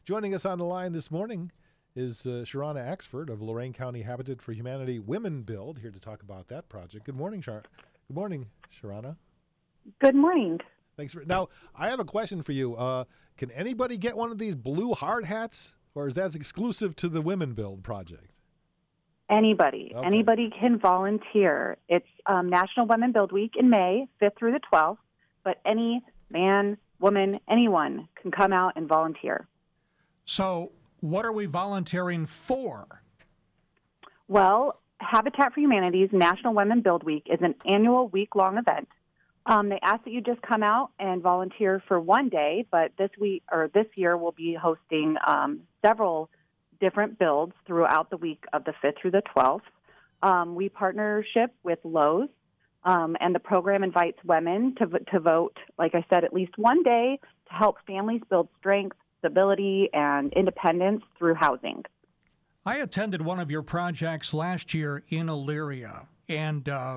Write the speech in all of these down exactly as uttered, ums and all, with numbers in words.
Joining us on the line this morning is uh, Sharana Axford of Lorain County Habitat for Humanity Women Build, here to talk about that project. Good morning, Shar. Good morning, Sharana. Good morning. Thanks for. Now, I have a question for you. Uh, can anybody get one of these blue hard hats, or is that exclusive to the Women Build project? Anybody. Okay. Anybody can volunteer. It's um, National Women Build Week in May, fifth through the twelfth, but any man, woman, anyone can come out and volunteer. So what are we volunteering for? Well, Habitat for Humanity's National Women Build Week is an annual week-long event. Um, they ask that you just come out and volunteer for one day, but this week or this year we'll be hosting um, several different builds throughout the week of the fifth through the twelfth. Um, we partnership with Lowe's, um, and the program invites women to to vote, like I said, at least one day to help families build strength, stability, and independence through housing. I attended one of your projects last year in Elyria, and uh,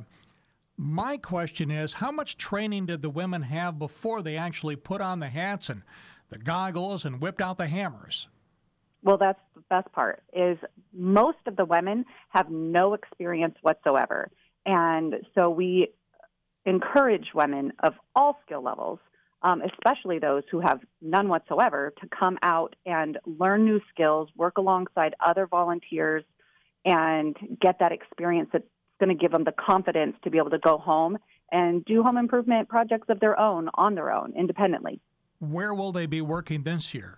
my question is, how much training did the women have before they actually put on the hats and the goggles and whipped out the hammers? Well, that's the best part, is most of the women have no experience whatsoever. And so we encourage women of all skill levels, um, especially those who have none whatsoever, to come out and learn new skills, work alongside other volunteers, and get that experience that's going to give them the confidence to be able to go home and do home improvement projects of their own, on their own, independently. Where will they be working this year?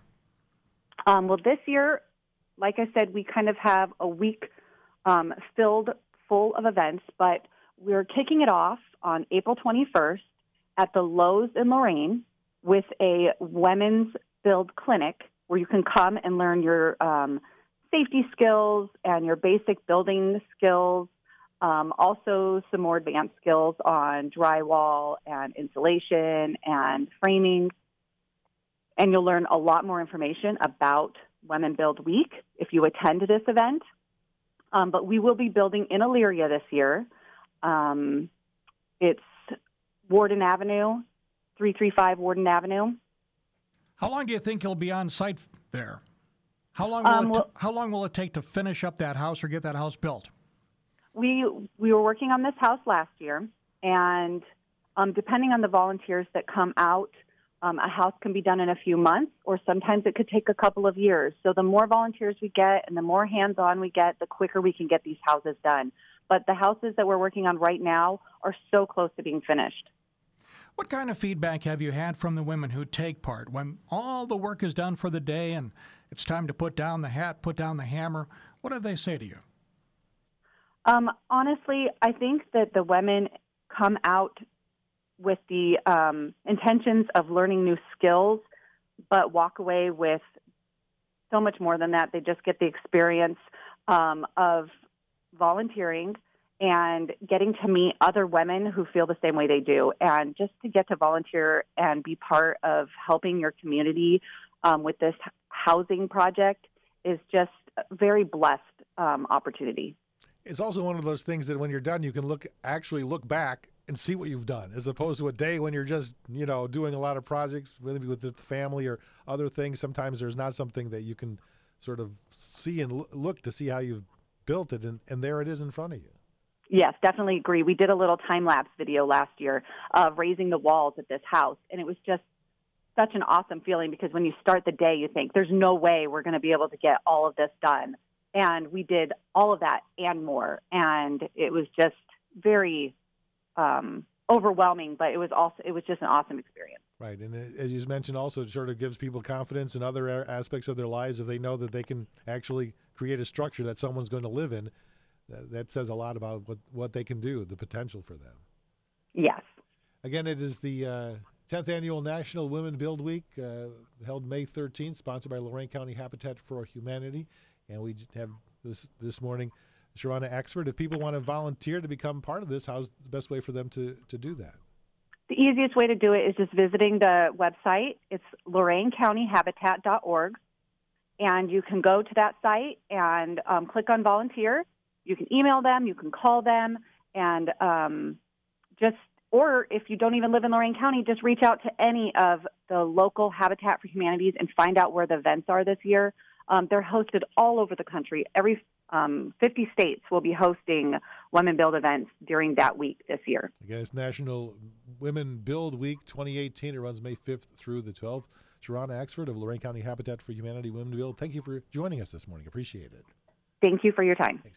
Um, well, this year, like I said, we kind of have a week um, filled full of events, but we're kicking it off on April twenty-first at the Lowe's in Lorain with a women's build clinic where you can come and learn your um, safety skills and your basic building skills, um, also some more advanced skills on drywall and insulation and framing. And you'll learn a lot more information about Women Build Week if you attend this event. Um, but we will be building in Elyria this year. Um, it's Warden Avenue, three thirty-five Warden Avenue. How long do you think you'll be on site there? How long will, Um, it, well, t- how long will it take to finish up that house or get that house built? we we were working on this house last year, and um, depending on the volunteers that come out, Um, a house can be done in a few months, or sometimes it could take a couple of years. So the more volunteers we get and the more hands-on we get, the quicker we can get these houses done. But the houses that we're working on right now are so close to being finished. What kind of feedback have you had from the women who take part? When all the work is done for the day and it's time to put down the hat, put down the hammer, what do they say to you? Um, honestly, I think that the women come out with the um, intentions of learning new skills, but walk away with so much more than that. They just get the experience um, of volunteering and getting to meet other women who feel the same way they do. And just to get to volunteer and be part of helping your community um, with this housing project is just a very blessed um, opportunity. It's also one of those things that when you're done, you can look actually look back and see what you've done, as opposed to a day when you're just, you know, doing a lot of projects, maybe with the family or other things. Sometimes there's not something that you can sort of see and l- look to see how you've built it, and, and there it is in front of you. Yes, definitely agree. We did a little time-lapse video last year of raising the walls at this house, and it was just such an awesome feeling because when you start the day, you think, there's no way we're going to be able to get all of this done. And we did all of that and more, and it was just very um, overwhelming, but it was also it was just an awesome experience. Right, and it, as you mentioned, also it sort of gives people confidence in other a- aspects of their lives if they know that they can actually create a structure that someone's going to live in. That, that says a lot about what, what they can do, the potential for them. Yes. Again, it is the uh, tenth Annual National Women Build Week, uh, held May thirteenth, sponsored by Lorain County Habitat for Humanity. And we have this this morning Sharana Axford. If people want to volunteer to become part of this, how's the best way for them to, to do that? The easiest way to do it is just visiting the website. It's lorain county habitat dot org, and you can go to that site and um, click on volunteer. You can email them, you can call them, and um, just or if you don't even live in Lorain County, just reach out to any of the local Habitat for Humanities and find out where the events are this year. Um, they're hosted all over the country. Every um, fifty states will be hosting Women Build events during that week this year. Again, it's National Women Build Week twenty eighteen. It runs May fifth through the twelfth. Sharon Axford of Lorain County Habitat for Humanity Women Build, thank you for joining us this morning. Appreciate it. Thank you for your time. Thanks.